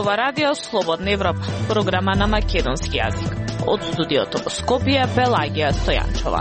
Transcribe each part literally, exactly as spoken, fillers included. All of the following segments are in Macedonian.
ова радио Слободна Европа, програма на македонски јазик. Од студиото во Скопје, Пелагија Стојанчова.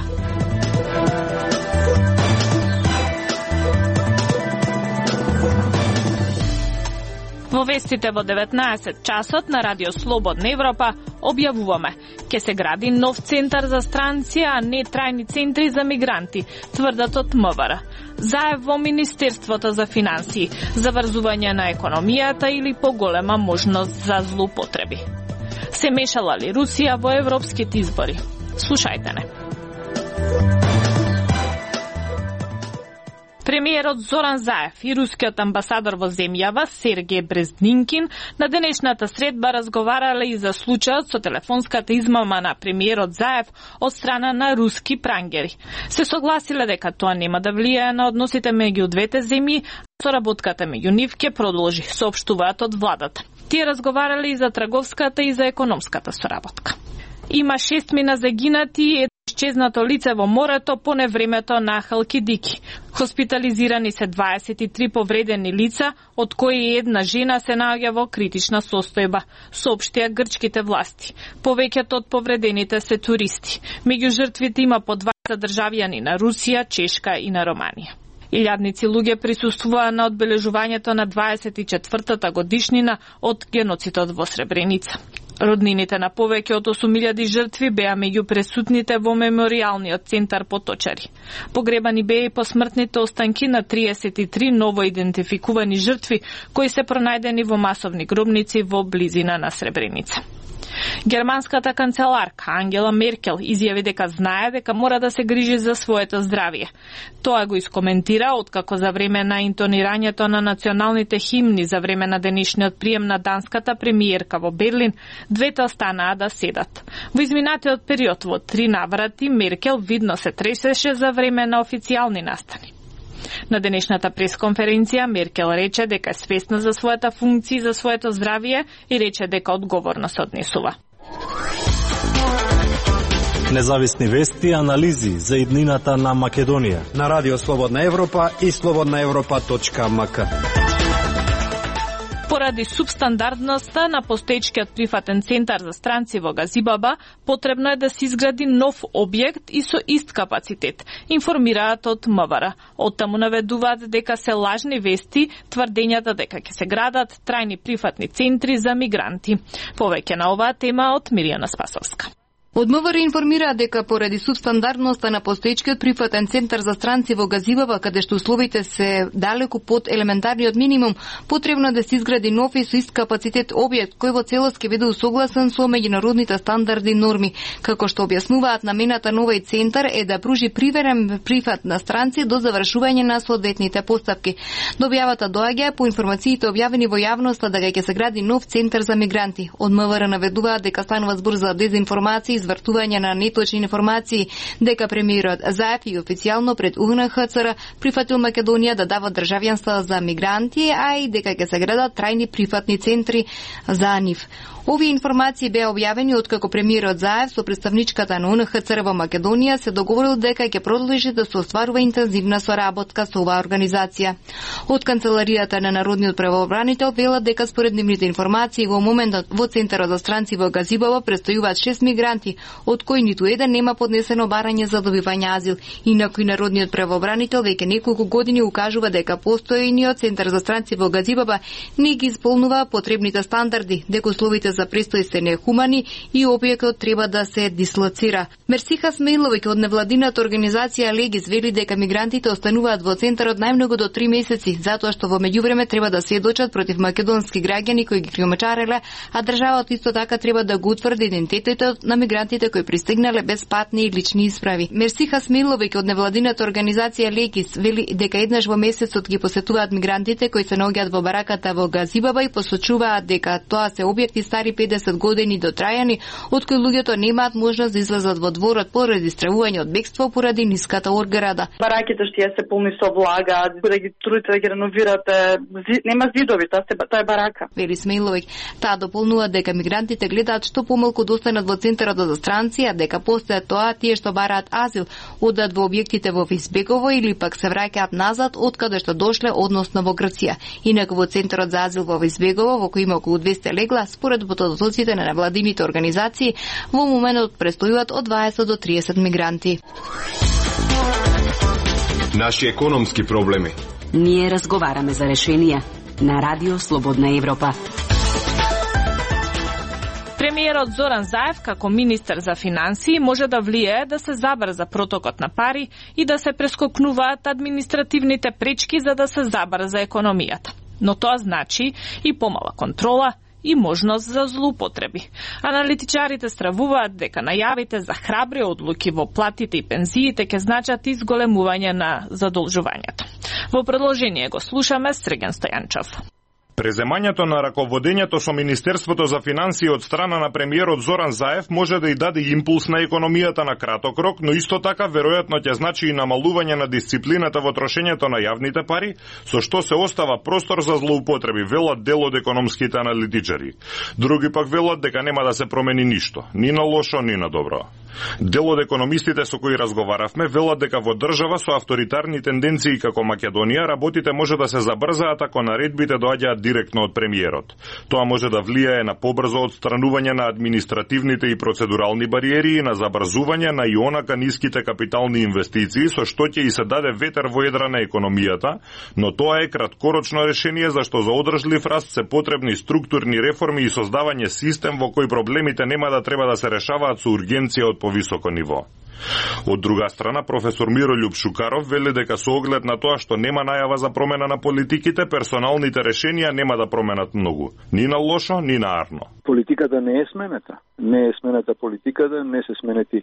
Во вестите во деветнаесет часот на радио Слободна Европа објавуваме: ќе се гради нов центар за странци, а не трајни центри за мигранти, тврдат од МВР. Заев во Министерството за финансии, заврзување на економијата или поголема можност за злоупотреби. Се мешала ли Русија во европските избори? Слушајте не. Премиерот Зоран Заев и рускиот амбасадор во земјава Сергеј Брезнинкин на денешната средба разговарале и за случајот со телефонската измама на премиерот Заев од страна на руски прангери. Се согласиле дека тоа нема да влијае на односите меѓу двете земји, а соработката меѓу нив ќе продолжи, соопштуваат од владата. Тие разговарале и за трговската и за економската соработка. Има шест мина загинати и исчезнато лице во морето по невремето на Халкидики. Хоспитализирани се дваесет и три повредени лица, од кои една жена се наоѓа во критична состојба, соопштија грчките власти. Повеќето од повредените се туристи. Меѓу жртвите има по дваесет државјани на Русија, Чешка и на Романија. Илјадници луѓе присуствуваа на одбележувањето на дваесет и четвртата годишнина од геноцидот во Сребреница. Роднините на повеќе од осум илјади жртви беа меѓу пресутните во меморијалниот центар Поточари. Погребани беа и посмртните останки на триесет и три ново идентификувани жртви кои се пронајдени во масовни гробници во близина на Сребреница. Германската канцеларка Ангела Меркел изјави дека знае дека мора да се грижи за своето здравје. Тоа го искоментира откако за време на интонирањето на националните химни за време на денешниот прием на данската премиерка во Берлин, двете останаа да седат. Во изминатиот период во три наврати Меркел видно се тресеше за време на официјални настани. На денешната пресконференција Меркел рече дека е свесна за својата функција и за своето здравје и рече дека одговорно се однесува. Независни вести и анализи за иднината на Македонија на Радио Слободна Европа и слободна европа точка ем ка. Поради субстандардноста на постоечкиот прифатен центар за странци во Газибаба, потребно е да се изгради нов објект и со ист капацитет, информираат од МВР. Оттаму наведуваат дека се лажни вести тврдењата дека ќе се градат трајни прифатни центри за мигранти. Повеќе на оваа тема од Миријана Спасовска. Од МВР информира дека поради субстандардноста на постоечкиот прифатен центар за странци во Газибаба, каде што условите се далеку под елементарниот минимум, потребно да се изгради нов и со ист капацитет објект кој во целост ќе биде усогласен со меѓународните стандарди и норми. Како што објаснуваат, намената на овој центар е да пружи приверен прифат на странци до завршување на соодветните постапки. До објавата доаѓа по информациите објавени во јавноста дека ќе се гради нов центар за мигранти. Од МВР наведуваат дека станува збор за дезинформација, извртување на неточни информации, дека премиерот Заев и официјално пред У Н Х Ц Р прифатил Македонија да дава државјанство за мигранти, а и дека ќе се градат трајни прифатни центри за нив. Овие информации беа објавени откако премиерот Заев со представничката на У Н Х Ц Р во Македонија се договорил дека ќе продолжи да се остварува интензивна соработка со оваа организација. Од канцеларијата на Народниот правобранител велат дека според нивните информации во моментот во центарот за странци во Газибаба престојуваат шест мигранти, од кои ниту еден нема поднесено барање за добивање азил. Инаку и Народниот правобранител веќе неколку години укажува дека постојниот центар за странци во Газибаба не ги исполнува потребните стандарди, дека условите за престој се нехумани и објектот треба да се дислоцира. Мерсиха Смејловиќ од невладината организација Легис вели дека мигрантите остануваат во центарот најмногу до три месеци, затоа што во меѓувреме треба да сведочат против македонски граѓани кои ги кримачареле, а државата исто така треба да го утврди идентитетот на мигрантите кои пристигнале без патни и лични исправи. Мерсиха Смејловиќ од невладината организација Легис вели дека еднаш во месецот ги посетуваат мигрантите кои се наоѓаат во бараката во Газибаба и посочуваат дека тоа се објекти стари педесет години до трајани, од кои луѓето немаат можност да излезат во дворот поради стравување од бегство поради ниската ограда. Бараките што ја се полни со влага, да ги трудите да ги реновирате, нема зидови, тоа тоа е барака. Вели Смејловиќ. Таа дополнува дека мигрантите гледаат што помалку да останат во центарот за за странци, а дека после тоа тие што бараат азил одат во објектите во Избегово или пак се враќаат назад од каде што дошле, односно во Грција. Инаку во центарот за азил во Избегово, во кој има околу двесте легла, според потоците на невладините организации, во моментот престојуваат од дваесет до триесет мигранти. Наши економски проблеми. Ние разговараме за решенија на Радио Слободна Европа. Премиерот Зоран Заев, како министер за финансии, може да влијае да се забрза протокот на пари и да се прескокнуваат административните пречки за да се забрза економијата. Но тоа значи и помала контрола и можност за злоупотреби. Аналитичарите стравуваат дека најавите за храбри одлуки во платите и пензиите ќе значат изголемување на задолжувањето. Во продолжение го слушаме Среген Стојанчов. Преземањето на раководењето со Министерството за финансии од страна на премиерот Зоран Заев може да и даде импулс на економијата на краток рок, но исто така веројатно ќе значи и намалување на дисциплината во трошењето на јавните пари, со што се остава простор за злоупотреби, велат дел од економските аналитичари. Други пак велат дека нема да се промени ништо, ни на лошо, ни на добро. Дел од економистите со кои разговаравме велат дека во држава со авторитарни тенденции како Македонија работите може да се забрзаат ако наредбите доаѓаат директно од премиерот. Тоа може да влијае на побрзо отстранување на административните и процедурални бариери и на забрзување на и онака ниските капитални инвестиции, со што ќе и се даде ветер во едра на економијата, но тоа е краткорочно решение зашто за одржлив раст се потребни структурни реформи и создавање систем во кој проблемите нема да треба да се решаваат со ургенција од повисоко ниво. Од друга страна, професор Мирољуб Шукаров вели дека со оглед на тоа што нема најава за промена на политиките, персоналните решенија нема да променат многу. Ни на лошо, ни на арно. Политиката не е сменета. Не е сменета политиката, не се сменети е,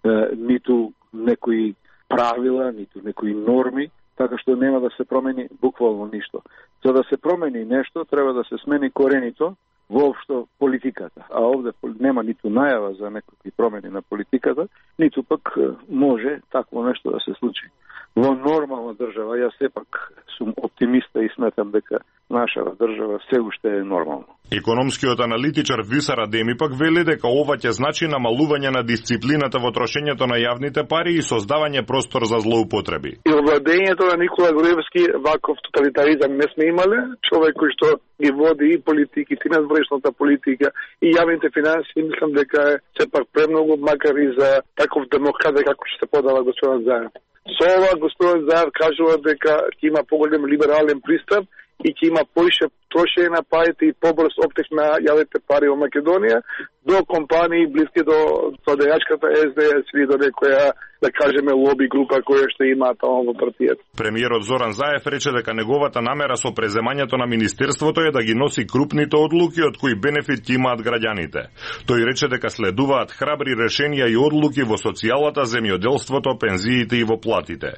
ниту некои правила, ниту некои норми, така што нема да се промени буквално ништо. За да се промени нешто, треба да се смени коренито воопшто политиката. А овде нема ниту најава за некакви промени на политиката, ниту пак може такво нешто да се случи. Во нормална држава, јас сепак сум оптимиста и сметам дека нашава држава се уште е нормална. Економскиот аналитичар Висар Адеми пак вели дека ова ќе значи намалување на дисциплината во трошењето на јавните пари и создавање простор за злоупотреби. И во владењето на Никола Груевски ваков тоталитаризам не сме имале, човек кој што ги води и политиките, и надворешната политика, и јавните финансии, мислам дека е сепак премногу, макар и за таков демократ како што се подава господин Заев. Со ова господин Заев кажува дека ќе има поголем либерален пристап и ќе има поише трошење на парите и побрз оптек на јавните пари во Македонија до компании блиски до владеачката Ес Де Ес или до некоја, да кажеме, лоби група која што има таму во партијата. Премиерот Зоран Заев рече дека неговата намера со преземањето на министерството е да ги носи крупните одлуки од кои бенефит ќе имаат граѓаните. Тој рече дека следуваат храбри решенија и одлуки во социјалата, земјоделството, пензиите и во платите.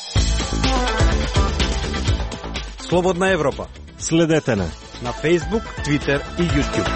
Слободна Европа. Следете не на Facebook, Twitter и YouTube.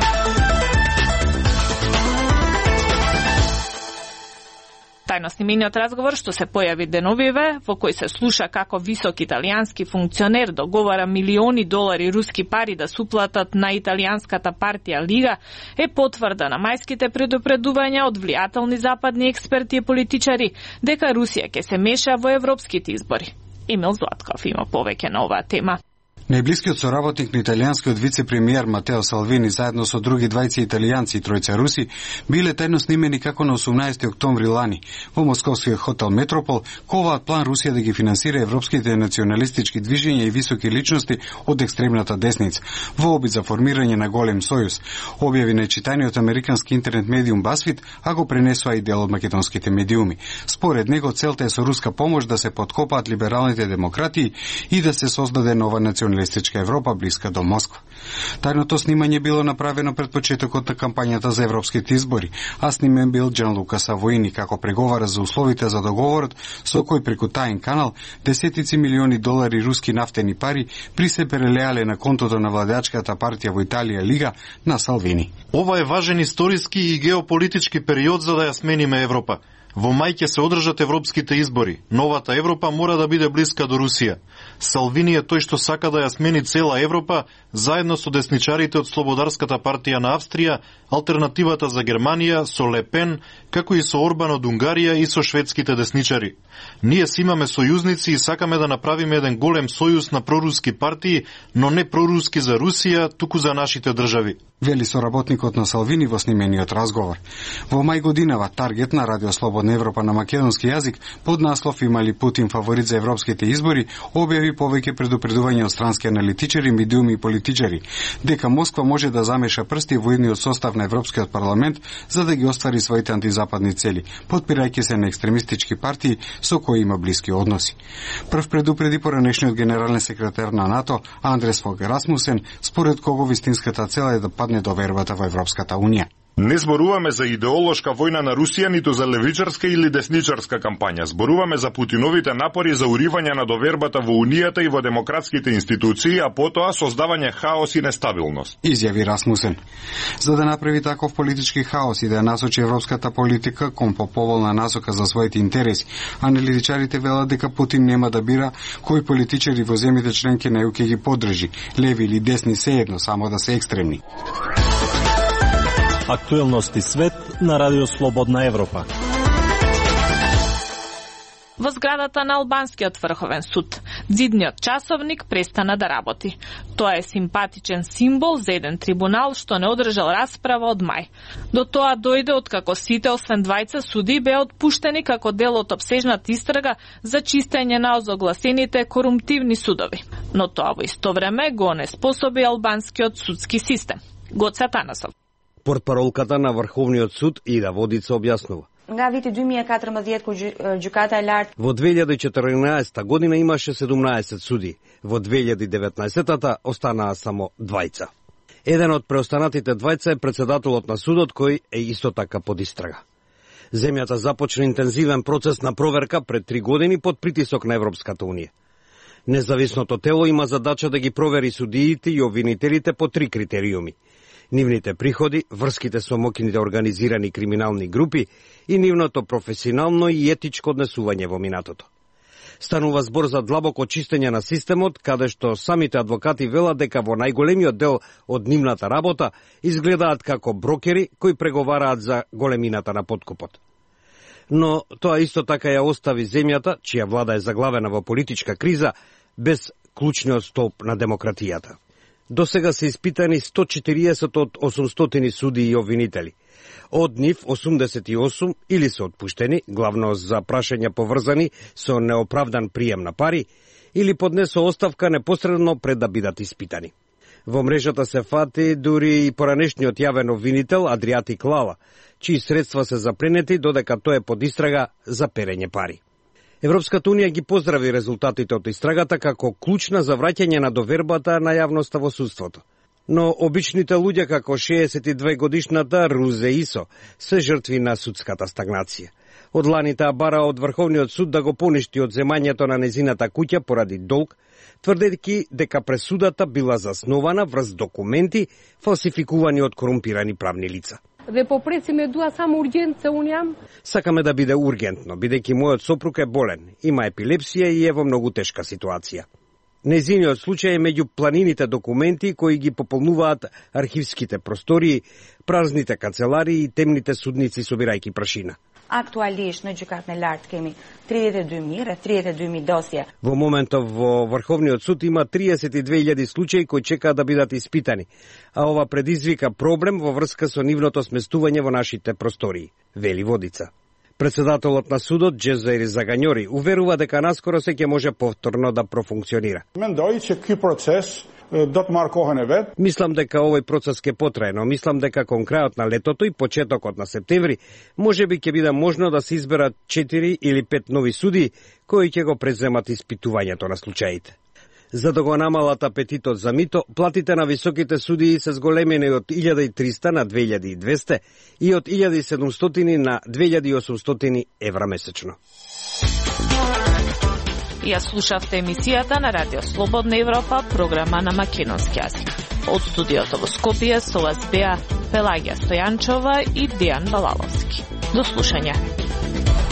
Тајно снимениот разговор што се појави деновиве, во кој се слуша како висок италијански функционер договара милиони долари руски пари да се уплатат на италијанската партија Лига, е потврда на мајските предупредувања од влијателни западни експерти и политичари дека Русија ќе се меша во европските избори. Емил Златков има повеќе на оваа тема. Најблискиот соработник на италијанскиот вице-премиер Матео Салвини заедно со други двајца италијанци и тројца руси биле тајно снимени како на осумнаесети октомври лани во московскиот хотел Метропол, коваат план Русија да ги финансира европските националистички движења и високи личности од екстремната десница во обид за формирање на голем сојуз, објави најчитаниот американски интернет медиум Басфит, а го пренесува и дел од македонските медиуми. Според него целта е со руска помош да се подкопаат либералните демократии и да се создаде нова националистичка Европа блиска до Москва. Тајното снимање било направено пред почетокот на кампањата за европските избори, а снимен бил Джанлука Савоини како преговара за условите за договорот со кој преку таен канал десетици милиони долари руски нафтени пари при се прелеале на контото на владеачката партија во Италија Лига на Салвини. Ова е важен историски и геополитички период за да ја смениме Европа. Во мај ќе се одржат европските избори. Новата Европа мора да биде блиска до Русија. Салвини е тој што сака да ја смени цела Европа, заедно со десничарите од Слободарската партија на Австрија, Алтернативата за Германија, со Ле Пен, како и со Орбан од Унгарија и со шведските десничари. Ние си имаме сојузници и сакаме да направиме еден голем сојуз на проруски партии, но не проруски за Русија, туку за нашите држави. Вели соработникот на Салвини во снимениот разговор. Во мај годинава Таргет на Радио Слободна Европа на македонски јазик под наслов "Има ли Путин фаворит за европските избори" објави повеќе предупредувања од странски аналитичари, медиуми и политичари дека Москва може да замеша прсти во идниот состав на Европскиот парламент за да ги оствари своите антизападни цели, подпирајќи се на екстремистички партии со кои има блиски односи. Прв предупреди поранешниот генерален секретар на НАТО Андрес Фог Расмусен, според кого вистинската цел е да падне довербата во Европската унија. Не зборуваме за идеолошка војна на Русија, ниту за левичарска или десничарска кампања. Зборуваме за Путиновите напори за уривање на довербата во Унијата и во демократските институции, а потоа создавање хаос и нестабилност. Изјави Расмусен. За да направи таков политички хаос и да ја насочи европската политика кон поповолна насока за своите интереси, аналитичарите велат дека Путин нема да бира кои политичари во земјите членки на ЕУ ќе ги поддржи, леви или десни сеедно, само да се екстремни. Актуелности свет на Радио Слободна Европа. Во зградата на Албанскиот врховен суд, дзидниот часовник престана да работи. Тоа е симпатичен символ за еден трибунал што не одржал расправа од мај. До тоа дојде откако сите освен двајца суди беа отпуштени како дел од опсежната истрага за чистење на озогласените корумптивни судови. Но тоа во исто време го неспособи албанскиот судски систем. Гоце Танасов. Портпаролката на Врховниот суд Ида Водица објаснува. Nga viti две тисячи и четрнаесет kur gjykata e lartë во две илјади и четрнаесетта година имаше седумнаесет суди, во две илјади и деветнаесетта останаа само двајца. Еден од преостанатите двајца е председателот на судот кој е исто така под истрага. Земјата започна интензивен процес на проверка пред три години под притисок на Европската унија. Независното тело има задача да ги провери судиите и обвинителите по три критериуми: нивните приходи, врските со моќните организирани криминални групи и нивното професионално и етичко однесување во минатото. Станува збор за длабоко чистење на системот, каде што самите адвокати велат дека во најголемиот дел од нивната работа изгледаат како брокери кои преговараат за големината на подкупот. Но тоа исто така ја остави земјата, чија влада е заглавена во политичка криза, без клучниот столб на демократијата. До сега се испитани сто четириесет од осумстотини суди и обвинители. Од нив осумдесет и осум или се отпуштени, главно за прашања поврзани со неоправдан прием на пари, или поднесо оставка непосредно пред да бидат испитани. Во мрежата се фати дури и поранешниот јавен обвинител Адриатик Лала, чии средства се запленети додека тој е под истрага за перење пари. Европската унија ги поздрави резултатите од истрагата како клучна за враќање на довербата на јавноста во судството. Но обичните луѓе како шеесет и две годишната Рузе Исо се жртви на судската стагнација. Од лани таа бара од Врховниот суд да го поништи од земањето на незината куќа поради долг, тврдејќи дека пресудата била заснована врз документи фалсификувани од корумпирани правни лица. Dhe po presim e dua samo urgjent se un jam. Сакаме да биде ургентно, бидејќи мојот сопруг е болен, има епилепсија и е во многу тешка ситуација. Незиниот случај е меѓу планините документи кои ги пополнуваат архивските простории, празните канцеларии и темните судници собирајќи прашина. Aktualisht në gjykatën e lartë kemi триесет и две миња, ред триесет и две миња досје. Во моментов во Врховниот суд има триесет и две илјади случаи кои чекаат да бидат испитани, а ова предизвика проблем во врска со нивното сместување во нашите простории, вели Водица. Председателот на судот Джезаир Загањори уверува дека наскоро се ќе може повторно да профункционира. Mendoj që ky proces do të marrë kohën e vet. Мислам дека овој процес ќе потрае, но мислам дека кон крајот на летото и почетокот на септември можеби ќе биде можно да се изберат четири или пет нови суди кои ќе го преземат испитувањето на случаите. За да го намалат апетитот за мито, платите на високите судии се зголемени од илјада и триста на две илјади и двесте и од илјада и седумстотини на две илјади и осумстотини евра месечно. Ја слушавте емисијата на Радио Слободна Европа, програма на македонски јазик. Од студиото во Скопје со вас беа Пелагија Стојанчова и Дејан Балаловски. До слушање.